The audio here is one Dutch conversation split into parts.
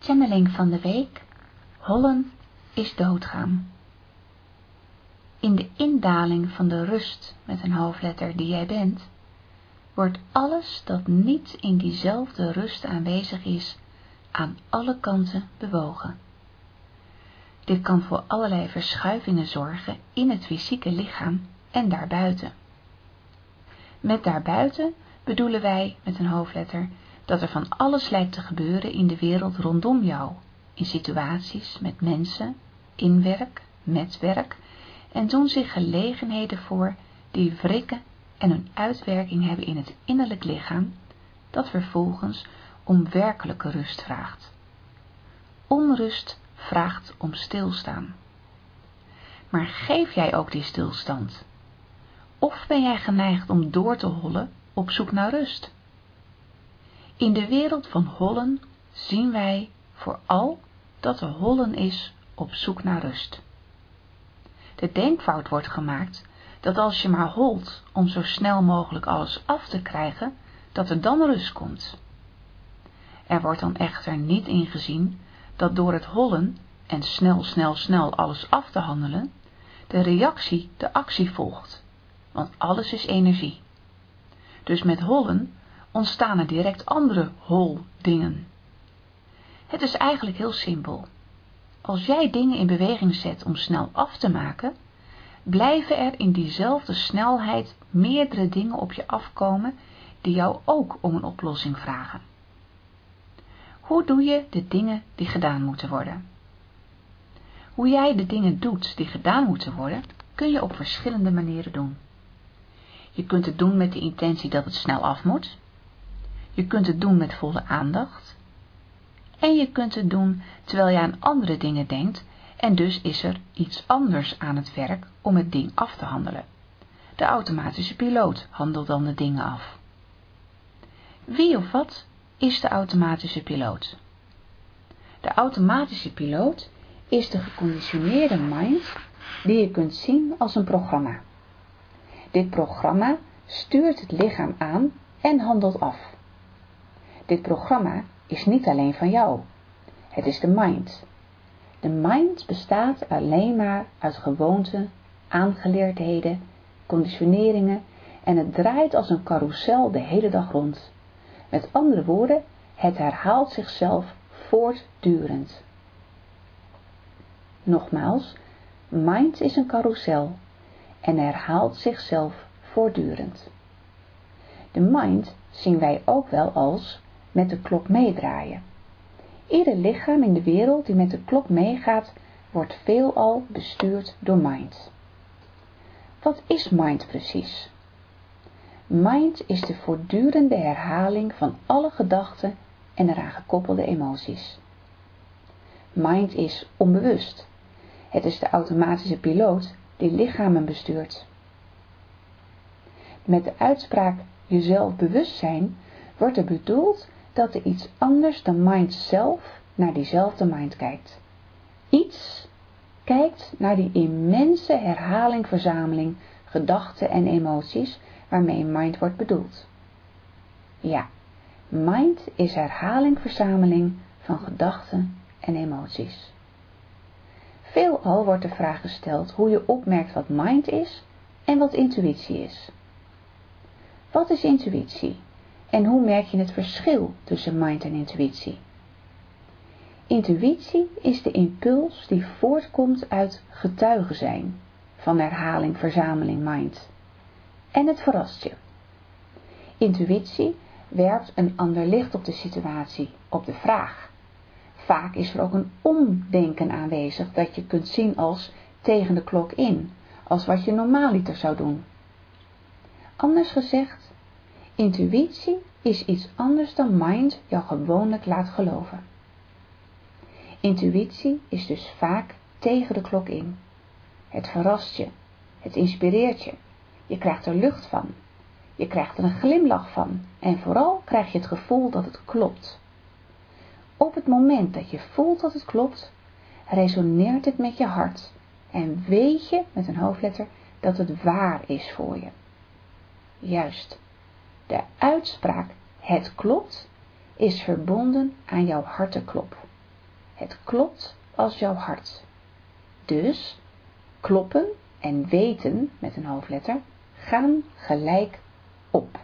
Channeling van de week. Hollen is doodgaan. In de indaling van de rust met een hoofdletter die jij bent, wordt alles dat niet in diezelfde rust aanwezig is, aan alle kanten bewogen. Dit kan voor allerlei verschuivingen zorgen in het fysieke lichaam en daarbuiten. Met daarbuiten bedoelen wij met een hoofdletter dat er van alles lijkt te gebeuren in de wereld rondom jou, in situaties met mensen, in werk, met werk, en doen zich gelegenheden voor die wrikken en een uitwerking hebben in het innerlijk lichaam, dat vervolgens om werkelijke rust vraagt. Onrust vraagt om stilstaan. Maar geef jij ook die stilstand? Of ben jij geneigd om door te hollen op zoek naar rust? In de wereld van hollen zien wij vooral dat er hollen is op zoek naar rust. De denkfout wordt gemaakt dat als je maar holt om zo snel mogelijk alles af te krijgen, dat er dan rust komt. Er wordt dan echter niet ingezien dat door het hollen en snel alles af te handelen, de reactie de actie volgt, want alles is energie. Dus met hollen ontstaan er direct andere holdingen. Het is eigenlijk heel simpel. Als jij dingen in beweging zet om snel af te maken, blijven er in diezelfde snelheid meerdere dingen op je afkomen die jou ook om een oplossing vragen. Hoe doe je de dingen die gedaan moeten worden? Hoe jij de dingen doet die gedaan moeten worden, kun je op verschillende manieren doen. Je kunt het doen met de intentie dat het snel af moet. Je kunt het doen met volle aandacht. En je kunt het doen terwijl je aan andere dingen denkt en dus is er iets anders aan het werk om het ding af te handelen. De automatische piloot handelt dan de dingen af. Wie of wat is de automatische piloot? De automatische piloot is de geconditioneerde mind die je kunt zien als een programma. Dit programma stuurt het lichaam aan en handelt af. Dit programma is niet alleen van jou. Het is de mind. De mind bestaat alleen maar uit gewoonten, aangeleerdheden, conditioneringen en het draait als een carrousel de hele dag rond. Met andere woorden, het herhaalt zichzelf voortdurend. Nogmaals, mind is een carrousel en herhaalt zichzelf voortdurend. De mind zien wij ook wel als met de klok meedraaien. Ieder lichaam in de wereld die met de klok meegaat, wordt veelal bestuurd door mind. Wat is mind precies? Mind is de voortdurende herhaling van alle gedachten en eraan gekoppelde emoties. Mind is onbewust. Het is de automatische piloot die lichamen bestuurt. Met de uitspraak jezelf bewust zijn wordt er bedoeld dat er iets anders dan mind zelf naar diezelfde mind kijkt. Iets kijkt naar die immense verzameling gedachten en emoties waarmee mind wordt bedoeld. Ja, mind is verzameling van gedachten en emoties. Veelal wordt de vraag gesteld hoe je opmerkt wat mind is en wat intuïtie is. Wat is intuïtie en hoe merk je het verschil tussen mind en intuïtie? Intuïtie is de impuls die voortkomt uit getuige zijn van verzameling mind. En het verrast je. Intuïtie werpt een ander licht op de situatie, op de vraag. Vaak is er ook een omdenken aanwezig dat je kunt zien als tegen de klok in, als wat je normaaliter zou doen. Anders gezegd, intuïtie is iets anders dan mind jou gewoonlijk laat geloven. Intuïtie is dus vaak tegen de klok in. Het verrast je, het inspireert je, je krijgt er lucht van, je krijgt er een glimlach van en vooral krijg je het gevoel dat het klopt. Op het moment dat je voelt dat het klopt, resoneert het met je hart en weet je met een hoofdletter dat het waar is voor je. Juist, de uitspraak het klopt is verbonden aan jouw hartenklop. Het klopt als jouw hart. Dus kloppen en weten met een hoofdletter gaan gelijk op.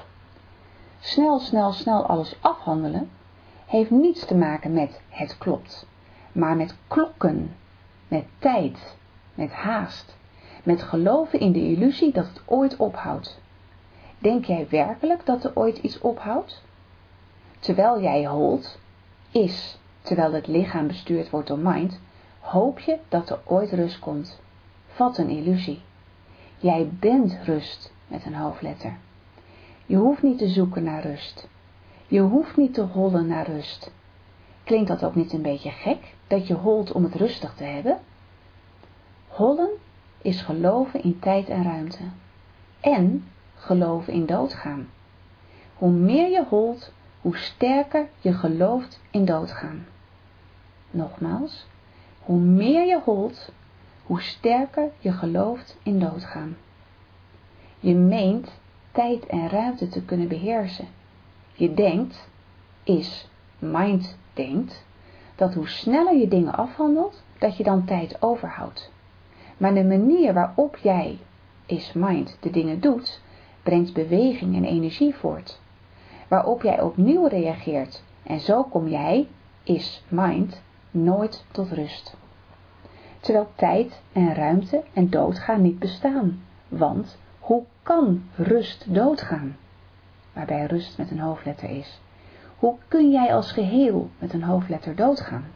Snel alles afhandelen heeft niets te maken met het klopt, maar met klokken, met tijd, met haast, met geloven in de illusie dat het ooit ophoudt. Denk jij werkelijk dat er ooit iets ophoudt? Terwijl jij holt, terwijl het lichaam bestuurd wordt door mind, hoop je dat er ooit rust komt. Wat een illusie. Jij bent rust met een hoofdletter. Je hoeft niet te zoeken naar rust. Je hoeft niet te hollen naar rust. Klinkt dat ook niet een beetje gek, dat je holt om het rustig te hebben? Hollen is geloven in tijd en ruimte. En geloven in doodgaan. Hoe meer je holt, hoe sterker je gelooft in doodgaan. Nogmaals, hoe meer je holt, hoe sterker je gelooft in doodgaan. Je meent tijd en ruimte te kunnen beheersen. Je denkt, mind denkt, dat hoe sneller je dingen afhandelt, dat je dan tijd overhoudt. Maar de manier waarop jij, mind, de dingen doet, brengt beweging en energie voort. Waarop jij opnieuw reageert en zo kom jij, mind, nooit tot rust. Terwijl tijd en ruimte en doodgaan niet bestaan. Want hoe kan rust doodgaan? Waarbij rust met een hoofdletter is. Hoe kun jij als geheel met een hoofdletter doodgaan?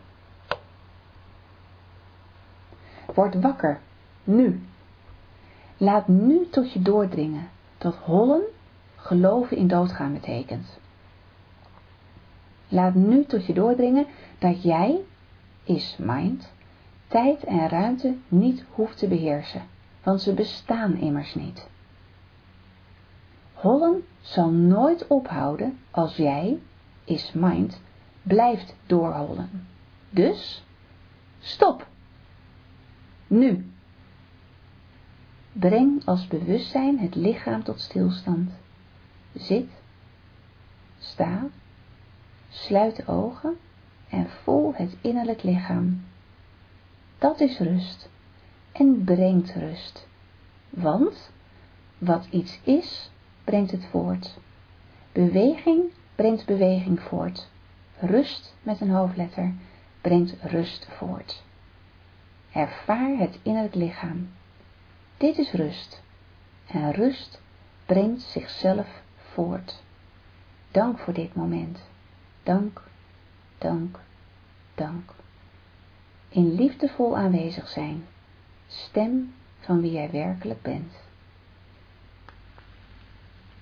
Word wakker, nu. Laat nu tot je doordringen dat hollen geloven in doodgaan betekent. Laat nu tot je doordringen dat jij, mind, tijd en ruimte niet hoeft te beheersen, want ze bestaan immers niet. Hollen zal nooit ophouden als jij, mind, blijft doorhollen. Dus, stop! Nu! Breng als bewustzijn het lichaam tot stilstand. Zit, sta, sluit de ogen en voel het innerlijk lichaam. Dat is rust en brengt rust. Want wat iets is, brengt het voort. Beweging brengt beweging voort. Rust met een hoofdletter brengt rust voort. Ervaar het innerlijk lichaam. Dit is rust. En rust brengt zichzelf voort. Dank voor dit moment. Dank, dank, dank. In liefdevol aanwezig zijn. Stem van wie jij werkelijk bent.